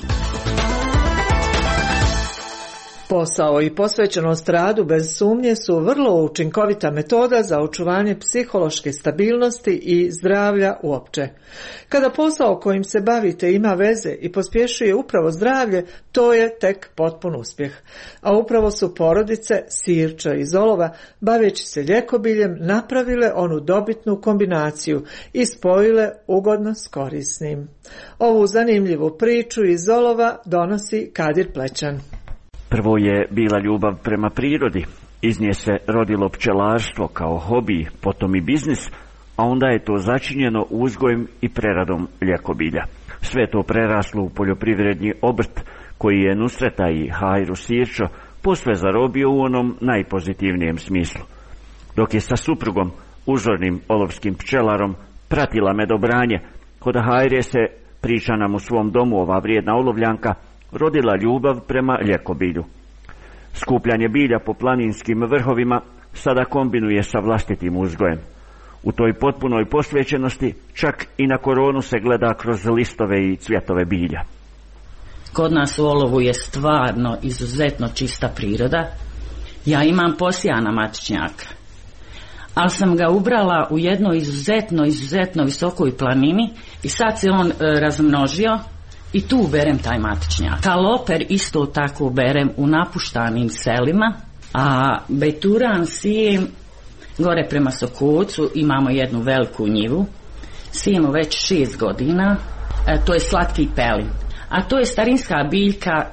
Posao i posvećenost radu bez sumnje su vrlo učinkovita metoda za očuvanje psihološke stabilnosti i zdravlja uopće. Kada posao kojim se bavite ima veze i pospješuje upravo zdravlje, to je tek potpun uspjeh. A upravo su porodice Sirča iz Olova, baveći se ljekobiljem, napravile onu dobitnu kombinaciju i spojile ugodno s korisnim. Ovu zanimljivu priču iz Olova donosi Kadir Plećan. Prvo je bila ljubav prema prirodi, iz nje se rodilo pčelarstvo kao hobi, potom i biznis, a onda je to začinjeno uzgojem i preradom ljekobilja. Sve to preraslo u poljoprivredni obrt koji je Nusreta i Hajru Sirčo posve zarobio u onom najpozitivnijem smislu. Dok je sa suprugom, užornim olovskim pčelarom, pratila medobranje, kod Hajre se, priča nam u svom domu ova vrijedna olovljanka, rodila ljubav prema ljekobilju. Skupljanje bilja po planinskim vrhovima sada kombinuje sa vlastitim uzgojem. U toj potpunoj posvećenosti čak i na koronu se gleda kroz listove i cvjetove bilja. Kod nas u Olovu je stvarno izuzetno čista priroda. Ja imam posijana matičnjaka, ali sam ga ubrala u jednoj izuzetno visokoj planini i sad se on razmnožio i tu berem taj matičnjak. Kaloper isto tako berem u napuštanim selima, a bejturan sijem gore prema Sokovcu, imamo jednu veliku njivu, sijemo već 6 godina, to je slatki pelin, a to je starinska biljka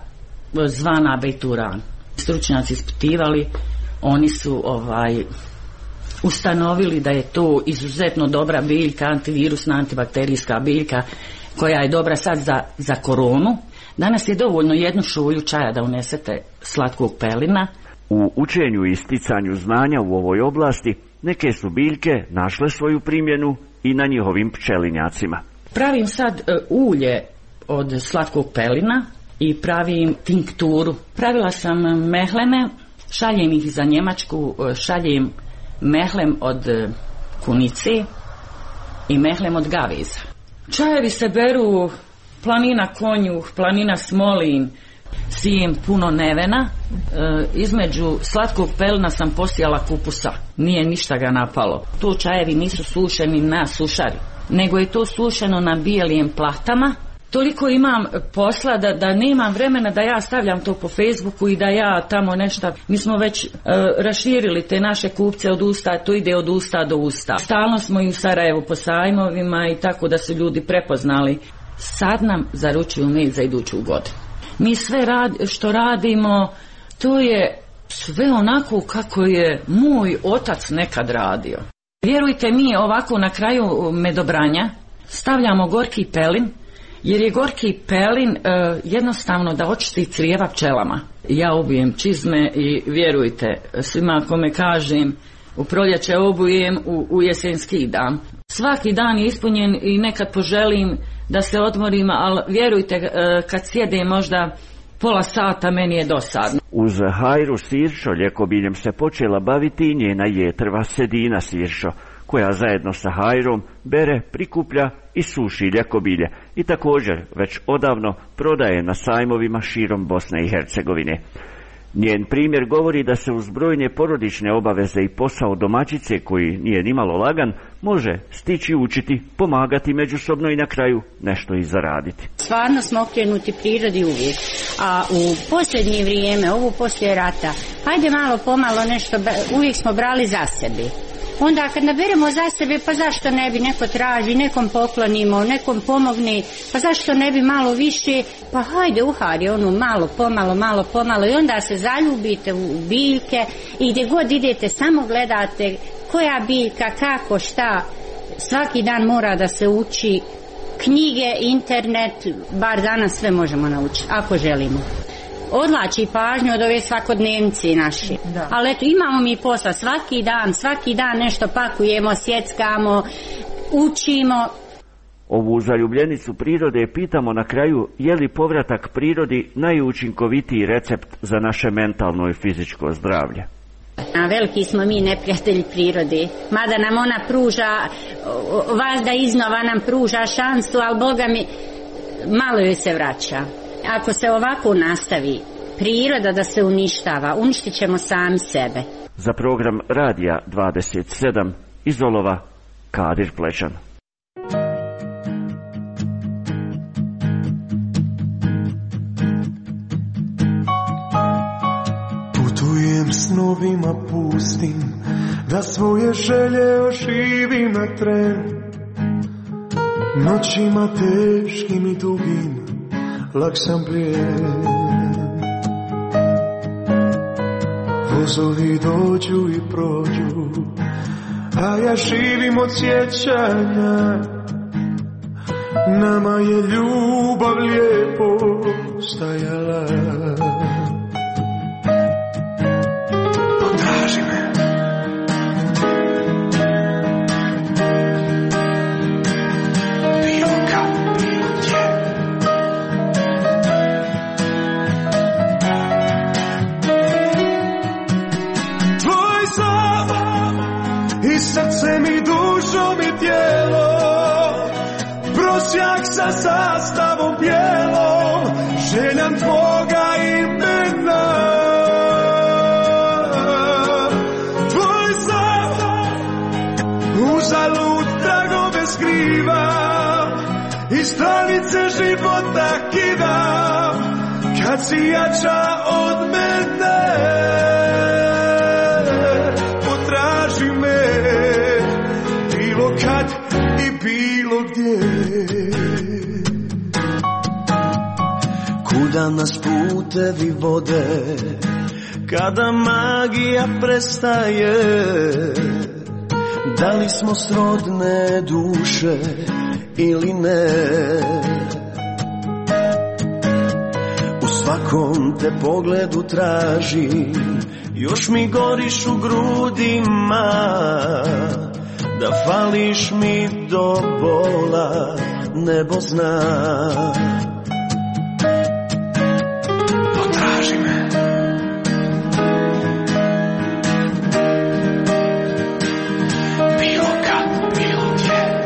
zvana bejturan. Stručnjaci ispitivali, oni su ustanovili da je to izuzetno dobra biljka, antivirusna, antibakterijska biljka koja je dobra sad za koronu. Danas je dovoljno jednu šolju čaja da unesete slatkog pelina. U učenju i sticanju znanja u ovoj oblasti neke su biljke našle svoju primjenu i na njihovim pčelinjacima. Pravim sad ulje od slatkog pelina i pravim tinkturu. Pravila sam mehleme, šaljem ih za Njemačku, šaljem mehlem od kunice i mehlem od gaveza. Čajevi se beru planina Konjuh, planina Smolin, sijem puno nevena. Između slatkog pelina sam posijala kupusa, nije ništa ga napalo. To čajevi nisu sušeni na sušari, nego je to sušeno na bijelim platama. Toliko imam posla da nemam vremena da ja stavljam to po Facebooku i da ja tamo nešto. Mi smo već raširili te naše kupce od usta, to ide od usta do usta. Stalno smo i u Sarajevu po sajmovima i tako da su ljudi prepoznali. Sad nam zaručuju med za iduću godinu. Mi sve što radimo, to je sve onako kako je moj otac nekad radio. Vjerujte mi, ovako na kraju medobranja stavljamo gorki pelin, jer je gorki pelin jednostavno da očisti crijeva pčelama. Ja obujem čizme i vjerujte, svima kome kažem, u proljeće obujem, u jesen skidam. Svaki dan je ispunjen i nekad poželim da se odmorim, ali vjerujte, kad sjedem možda pola sata, meni je dosadno. Uz Hajru Siršo ljekobiljem se počela baviti i njena jetrva Sedina Siršo, koja zajedno sa Hajrom bere, prikuplja i suši ljekobilje i također već odavno prodaje na sajmovima širom Bosne i Hercegovine. Njen primjer govori da se uz brojne porodične obaveze i posao domaćice, koji nije nimalo lagan, može stići učiti, pomagati međusobno i na kraju nešto i zaraditi. Stvarno smo okrenuti prirodi uvijek, a u posljednje vrijeme, ovo poslije rata, hajde malo pomalo nešto, uvijek smo brali za sebe. Onda kad naberemo za sebe, pa zašto ne bi neko traži, nekom poklonimo, nekom pomogne, pa zašto ne bi malo više, pa hajde uhari malo pomalo i onda se zaljubite u biljke i gdje god idete samo gledate koja biljka, kako, šta. Svaki dan mora da se uči, knjige, internet, bar danas sve možemo naučiti, ako želimo. Odlači pažnju od ove svakodnevnice naše. Da. Ali eto, imamo mi posla svaki dan nešto pakujemo, sjeckamo, učimo. Ovu zaljubljenicu prirode pitamo na kraju je li povratak prirodi najučinkovitiji recept za naše mentalno i fizičko zdravlje. A veliki smo mi neprijatelji prirode, mada nam ona pruža, vazda iznova nam pruža šansu, ali Boga mi, malo joj se vraća. Ako se ovako nastavi, priroda da se uništava, uništit ćemo sami sebe. Za program Radija 27 iz Olova, Kadir Plečan. Putujem snovima pustim, da svoje želje oživim na tren. Noćima teškim i dugim, lak sam plijen. Vozovi dođu i prođu, a ja živim od sjećanja. Nama je ljubav lijepo stajala. Potraži me. Srce mi, dušo mi, tijelo, prosjak sa sastavom bijelom, željam tvoga imena. Tvoj sam uzalud tragove skriva i stranice života kidam kad si jača od mene. Potraži me bilo kad i bilo gdje. Kuda nas putevi vode kada magija prestaje, Da li smo srodne duše ili ne? U svakom te pogledu tražim, još mi goriš u grudima, da fališ mi do bola, nebo zna. Potraži me. Bilo kad, bilo gdje.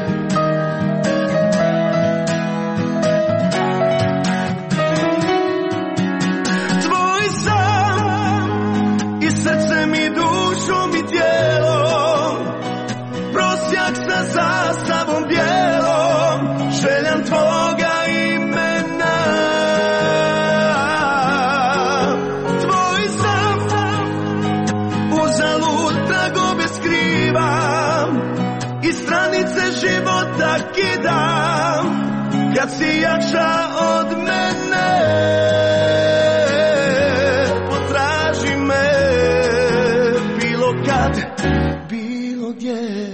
Tvoj sam i srce mi, dušom i tijelom, prosjak sa zastavom bijelom, željan tvoga imena. Tvoj sam, uzalud tragove skrivam, i stranice života kidam, kad si jača od mene. Potraži me, bilo kad, bilo gdje.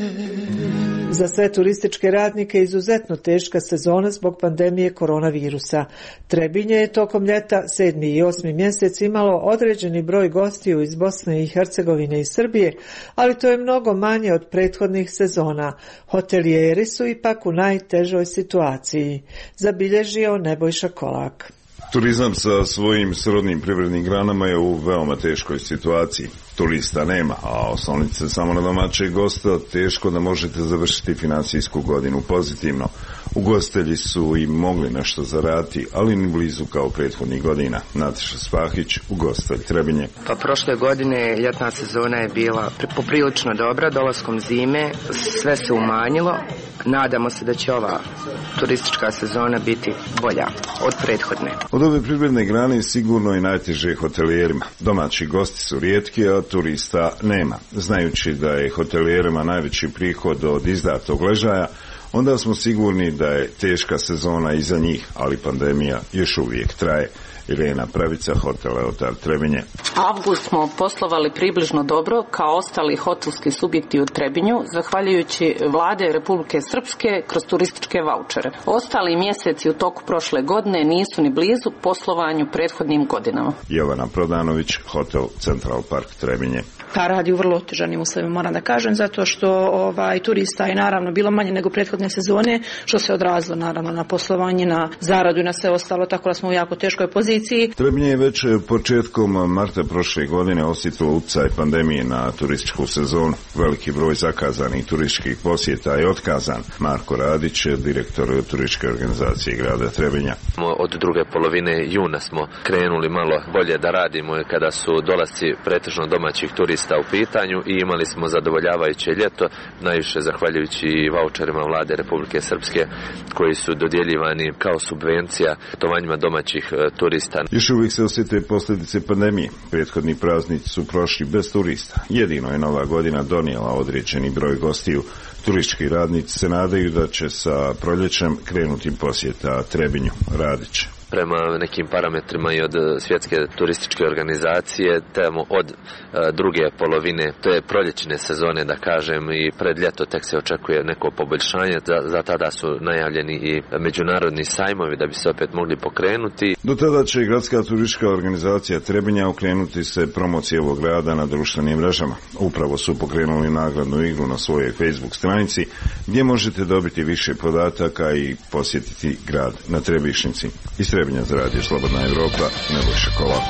Za sve turističke radnike izuzetno teška sezona zbog pandemije koronavirusa. Trebinje je tokom ljeta 7. i 8. mjesec imalo određeni broj gostiju iz Bosne i Hercegovine i Srbije, ali to je mnogo manje od prethodnih sezona. Hotelijeri su ipak u najtežoj situaciji, zabilježio Nebojša Kolak. Turizam sa svojim srodnim privrednim granama je u veoma teškoj situaciji. Turista nema, a osloniti se samo na domaće gosta, teško da možete završiti financijsku godinu pozitivno. Ugostitelji su i mogli nešto zaraditi, ali ni blizu kao prethodnih godina. Nataša Spahić, ugostitelj Trebinje. Pa prošle godine ljetna sezona je bila poprilično dobra, dolaskom zime sve se umanjilo. Nadamo se da će ova turistička sezona biti bolja od prethodne. Od ove privredne grane sigurno i najteže hotelijerima. Domaći gosti su rijetki, a turista nema. Znajući da je hotelijerima najveći prihod od izdatog ležaja, onda smo sigurni da je teška sezona iza njih, ali pandemija još uvijek traje. Irena Pravica, Hotel Leotar Trebinje. Avgust smo poslovali približno dobro kao ostali hotelski subjekti u Trebinju, zahvaljujući vlade Republike Srpske kroz turističke vaučere. Ostali mjeseci u toku prošle godine nisu ni blizu poslovanju prethodnim godinama. Jelena Prodanović, Hotel Central Park Trebinje. Pa radi u vrlo otežanim uslovima, moram da kažem, zato što turista je naravno bilo manje nego prethodne sezone, što se odrazilo naravno na poslovanje, na zaradu i na sve ostalo, tako da smo u jako teškoj poziciji. Trebinje je već početkom marta prošle godine osjetilo utjecaj pandemije na turističku sezonu. Veliki broj zakazanih turističkih posjeta je otkazan. Marko Radić, direktor turističke organizacije grada Trebinja. Od druge polovine juna smo krenuli malo bolje da radimo kada su dolasci pretežno domaćih turista u pitanju i imali smo zadovoljavajuće ljeto, najviše zahvaljujući vaučerima vlade Republike Srpske koji su dodjeljivani kao subvencija putovanjima domaćih turista. Još uvijek se osjete posljedice pandemije. Prethodni praznici su prošli bez turista. Jedino je Nova godina donijela određeni broj gostiju. Turistički radnici se nadaju da će sa proljećem krenuti posjeta Trebinju. Radić. Prema nekim parametrima i od svjetske turističke organizacije, tamo od druge polovine, to je proljećne sezone da kažem, i pred ljeto tek se očekuje neko poboljšanje, za tada su najavljeni i međunarodni sajmovi da bi se opet mogli pokrenuti. Do tada će gradska turistička organizacija Trebinja okrenuti se promociji ovog grada na društvenim mrežama. Upravo su pokrenuli nagradnu igru na svojoj Facebook stranici gdje možete dobiti više podataka i posjetiti grad na Trebišnici. Iz Trebinja za radio Slobodna Evropa, Nebojša Kolak.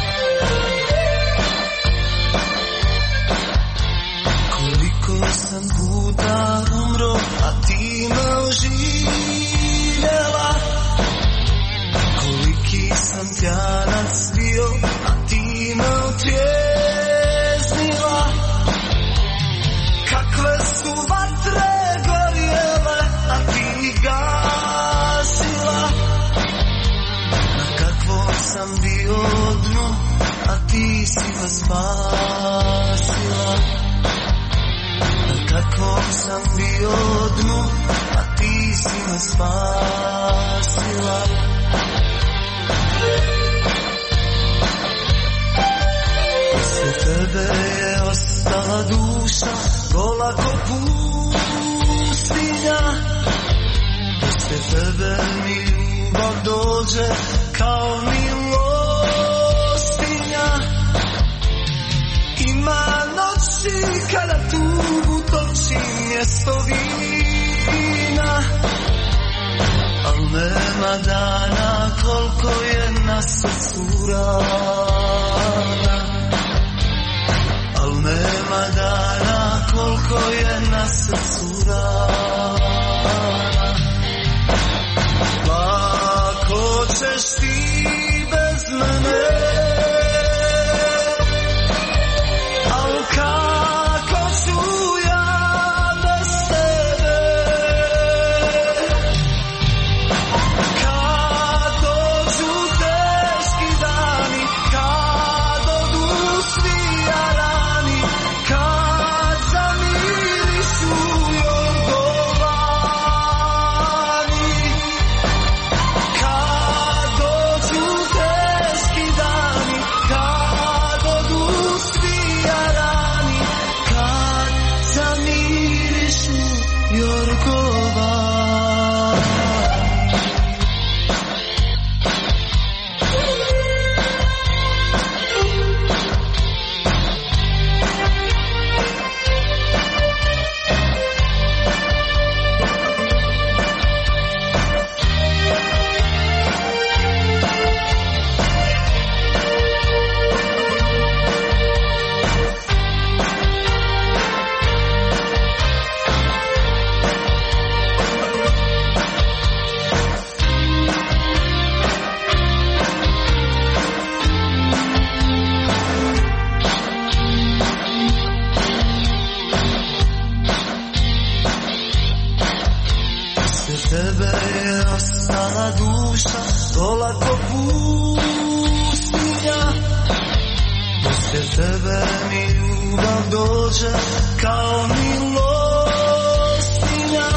Koliko sam puta umro, a ti me oživjela. Koliki sam tjanac bio, a ti me otvijeznila. Kakve su vatre gorjele, a ti gasila. Sam bio dnu, a ti si me spasila. Na kakvom sam bio dnu, a ti si me spasila. tebe je ostala duša, gola ko pustinja. Poslije tebe mi ljubav dođe kao milostinja. Ima noći kada tugu toči mjesto vina, al nema dana koliko je na srcu rana. Al nema dana koliko je na srcu rana. Lako ćeš ti bez mene, al kako ću ja bez tebe. Kad dođu teški dani, kad odu svi jarani, kad zamirišu jorgovani. Kad dođu teški dani, kad odu svi jarani, kad zamirišu jorgovani. Tebe je ostala duša, gola ko pustinja. Poslije tebe mi ljubav dođe kao milostinja.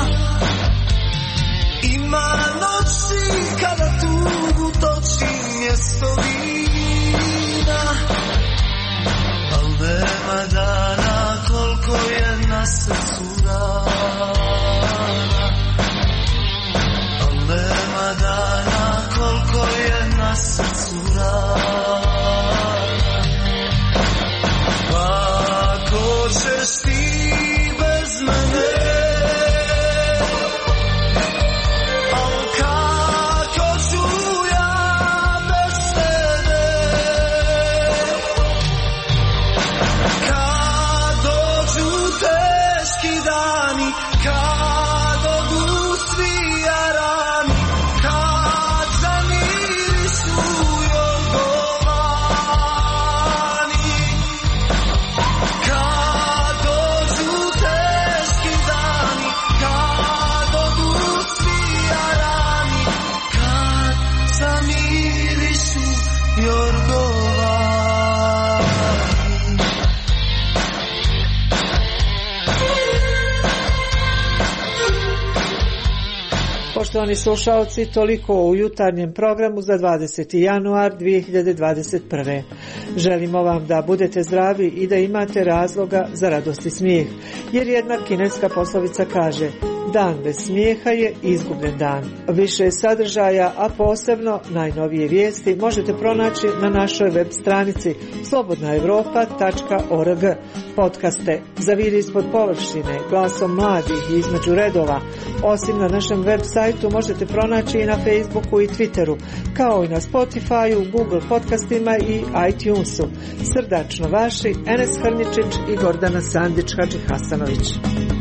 Ima noći kada tugu toči mjesto vina, al nema dana koliko je na srcu rana. Nema dana koliko je na srcu rana. Kako ćeš ti bez mene, al kako ću ja bez tebe. Kad dođu teški dani, kad odu svi jarani, kad zamirišu jorgovani. Kad dođu teški dani, kad odu svi jarani, kad zamirišu jorgovani. Poštovani slušalci, toliko u jutarnjem programu za 20. januar 2021. Želimo vam da budete zdravi i da imate razloga za radost i smijeh, jer jedna kineska poslovica kaže: dan bez smijeha je izgubljen dan. Više sadržaja, a posebno najnovije vijesti možete pronaći na našoj web stranici slobodnaevropa.org. Podcaste Zaviri ispod površine, Glasom mladih i Između redova, osim na našem web sajtu, možete pronaći i na Facebooku i Twitteru, kao i na Spotifyu, Google podcastima i iTunesu. Srdačno vaši Enes Hrničić i Gordana Sandić Hadžihasanović.